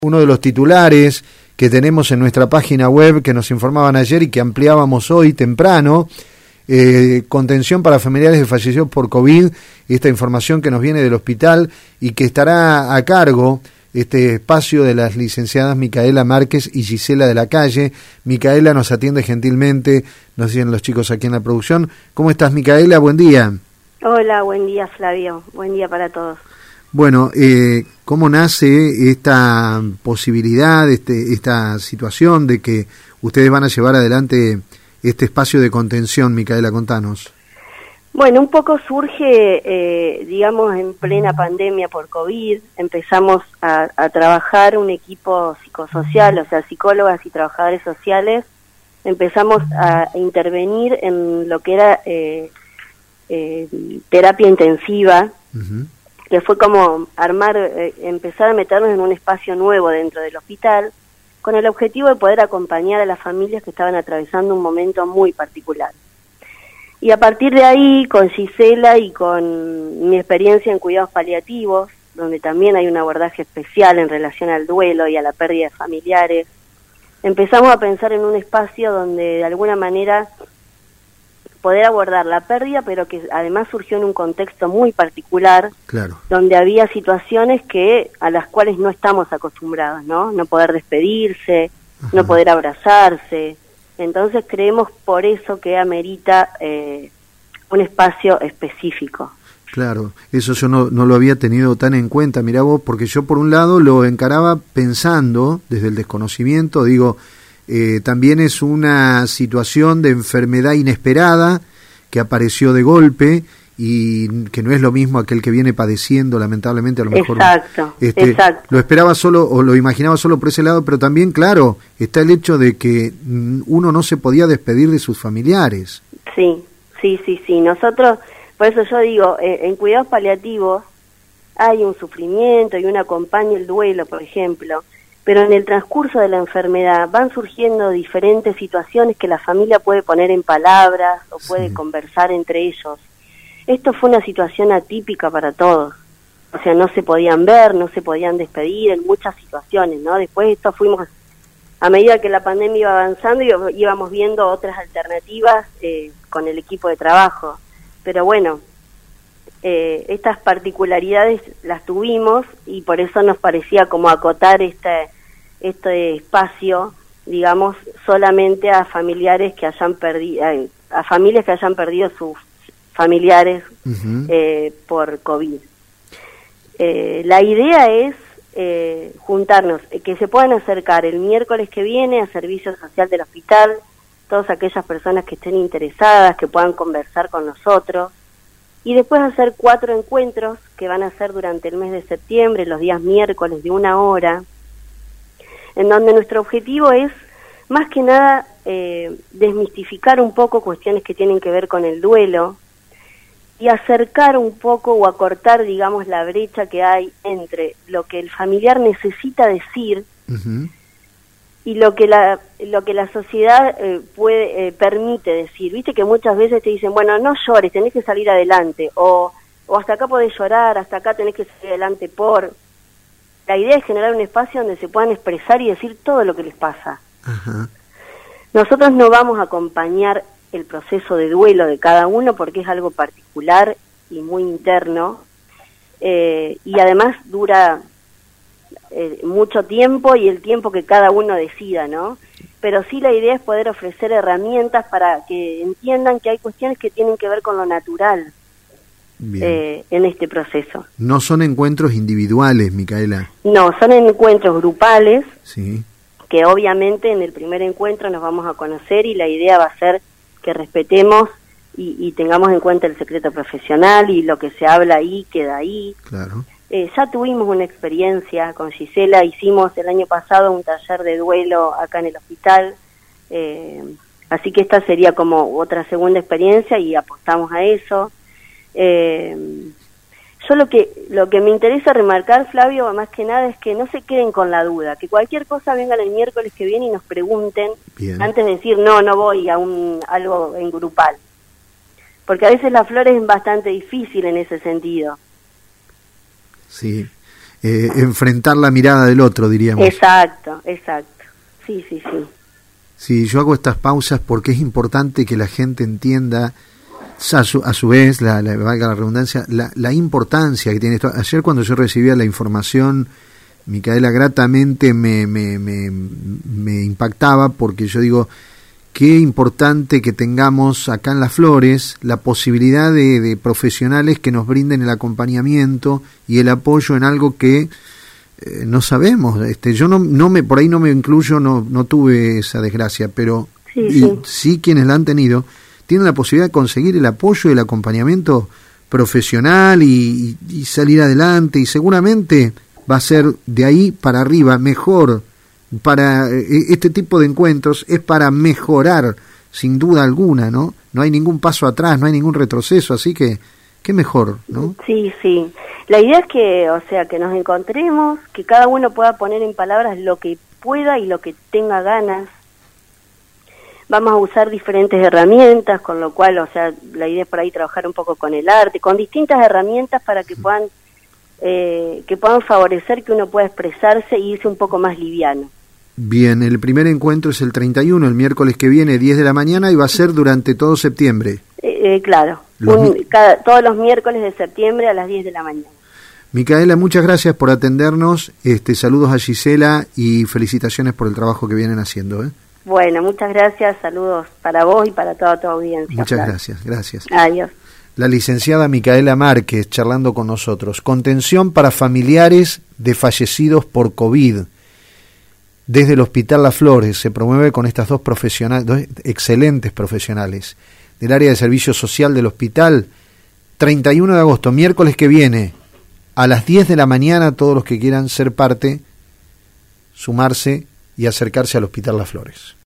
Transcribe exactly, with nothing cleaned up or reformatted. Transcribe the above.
Uno de los titulares que tenemos en nuestra página web que nos informaban ayer y que ampliábamos hoy temprano, eh, contención para familiares de fallecidos por COVID, esta información que nos viene del hospital y que estará a cargo este espacio de las licenciadas Micaela Márquez y Gisela de la Calle. Micaela nos atiende gentilmente, nos dicen los chicos aquí en la producción. ¿Cómo estás, Micaela? Buen día. Hola, buen día, Flavio. Buen día para todos. Bueno, eh, ¿cómo nace esta posibilidad, este, esta situación de que ustedes van a llevar adelante este espacio de contención, Micaela? Contanos. Bueno, un poco surge, eh, digamos, en plena pandemia por COVID. Empezamos a, a trabajar un equipo psicosocial, o sea, psicólogas y trabajadores sociales. Empezamos a intervenir en lo que era eh, eh, terapia intensiva. Uh-huh. Que fue como armar, eh, empezar a meternos en un espacio nuevo dentro del hospital, con el objetivo de poder acompañar a las familias que estaban atravesando un momento muy particular. Y a partir de ahí, con Gisela y con mi experiencia en cuidados paliativos, donde también hay un abordaje especial en relación al duelo y a la pérdida de familiares, empezamos a pensar en un espacio donde de alguna manera poder abordar la pérdida, pero que además surgió en un contexto muy particular, claro, donde había situaciones que a las cuales no estamos acostumbrados, ¿no? No poder despedirse, ajá, no poder abrazarse. Entonces creemos por eso que amerita eh, un espacio específico. Claro, eso yo no, no lo había tenido tan en cuenta, mirá vos, porque yo por un lado lo encaraba pensando desde el desconocimiento, digo, Eh, también es una situación de enfermedad inesperada que apareció de golpe y que no es lo mismo aquel que viene padeciendo, lamentablemente, a lo mejor. Exacto, este, exacto. Lo esperaba solo o lo imaginaba solo por ese lado, pero también, claro, está el hecho de que uno no se podía despedir de sus familiares. Sí, sí, sí, sí. Nosotros, por eso yo digo, eh, en cuidados paliativos hay un sufrimiento y uno acompaña el duelo, por ejemplo, pero en el transcurso de la enfermedad van surgiendo diferentes situaciones que la familia puede poner en palabras o puede sí. conversar entre ellos. Esto fue una situación atípica para todos, o sea, no se podían ver, no se podían despedir en muchas situaciones, ¿no? Después de esto fuimos, a medida que la pandemia iba avanzando, íbamos viendo otras alternativas eh, con el equipo de trabajo, pero bueno, Eh, estas particularidades las tuvimos y por eso nos parecía como acotar este este espacio, digamos, solamente a familiares que hayan perdido, a, a familias que hayan perdido sus familiares uh-huh. eh, por COVID. Eh, la idea es eh, juntarnos, eh, que se puedan acercar el miércoles que viene a Servicio Social del Hospital, todas aquellas personas que estén interesadas, que puedan conversar con nosotros, y después hacer cuatro encuentros que van a ser durante el mes de septiembre, los días miércoles de una hora, en donde nuestro objetivo es, más que nada, eh, desmistificar un poco cuestiones que tienen que ver con el duelo y acercar un poco o acortar, digamos, la brecha que hay entre lo que el familiar necesita decir uh-huh. y lo que la lo que la sociedad eh, puede eh, permite decir. Viste que muchas veces te dicen, bueno, no llores, tenés que salir adelante, o o hasta acá podés llorar, hasta acá tenés que salir adelante por... La idea es generar un espacio donde se puedan expresar y decir todo lo que les pasa. Uh-huh. Nosotros no vamos a acompañar el proceso de duelo de cada uno porque es algo particular y muy interno, eh, y además dura Eh, mucho tiempo y el tiempo que cada uno decida, ¿no? Pero sí la idea es poder ofrecer herramientas para que entiendan que hay cuestiones que tienen que ver con lo natural eh, en este proceso. No son encuentros individuales, Micaela. No, son encuentros grupales, sí. que obviamente en el primer encuentro nos vamos a conocer y la idea va a ser que respetemos y, y tengamos en cuenta el secreto profesional y lo que se habla ahí queda ahí. Claro. Eh, ya tuvimos una experiencia con Gisela, hicimos el año pasado un taller de duelo acá en el hospital, eh, así que esta sería como otra segunda experiencia y apostamos a eso. Eh, yo lo que lo que me interesa remarcar, Flavio, más que nada es que no se queden con la duda, que cualquier cosa vengan el miércoles que viene y nos pregunten Bien. antes de decir no, no voy a un algo en grupal, porque a veces la flor es bastante difícil en ese sentido. Sí, eh, enfrentar la mirada del otro, diríamos. Exacto, exacto. Sí, sí, sí. Sí, yo hago estas pausas porque es importante que la gente entienda, a su, a su vez, la, la, valga la redundancia, la, la importancia que tiene esto. Ayer cuando yo recibía la información, Micaela, gratamente me, me, me, me impactaba, porque yo digo, qué importante que tengamos acá en Las Flores la posibilidad de, de profesionales que nos brinden el acompañamiento y el apoyo en algo que eh, no sabemos. Este, yo no, no me, por ahí no me incluyo, no, no tuve esa desgracia, pero sí, y, sí. sí quienes la han tenido tienen la posibilidad de conseguir el apoyo y el acompañamiento profesional y, y, y salir adelante, y seguramente va a ser de ahí para arriba mejor. Para este tipo de encuentros es para mejorar, sin duda alguna, ¿no? No hay ningún paso atrás, no hay ningún retroceso, así que qué mejor, ¿no? Sí, sí. La idea es que, o sea, que nos encontremos, que cada uno pueda poner en palabras lo que pueda y lo que tenga ganas. Vamos a usar diferentes herramientas, con lo cual, o sea, la idea es por ahí trabajar un poco con el arte, con distintas herramientas para que puedan eh, que puedan favorecer que uno pueda expresarse y irse un poco más liviano. Bien, el primer encuentro es el treinta y uno, el miércoles que viene, diez de la mañana, y va a ser durante todo septiembre. Eh, eh, claro, un, cada, todos los miércoles de septiembre a las diez de la mañana. Micaela, muchas gracias por atendernos, este, saludos a Gisela y felicitaciones por el trabajo que vienen haciendo, ¿eh? Bueno, muchas gracias, saludos para vos y para toda tu audiencia. Muchas claro. gracias, gracias. Adiós. La licenciada Micaela Márquez charlando con nosotros. Contención para familiares de fallecidos por COVID. Desde el Hospital Las Flores se promueve con estas dos profesionales, dos excelentes profesionales del área de servicio social del hospital. treinta y uno de agosto, miércoles que viene, a las diez de la mañana, todos los que quieran ser parte, sumarse y acercarse al Hospital Las Flores.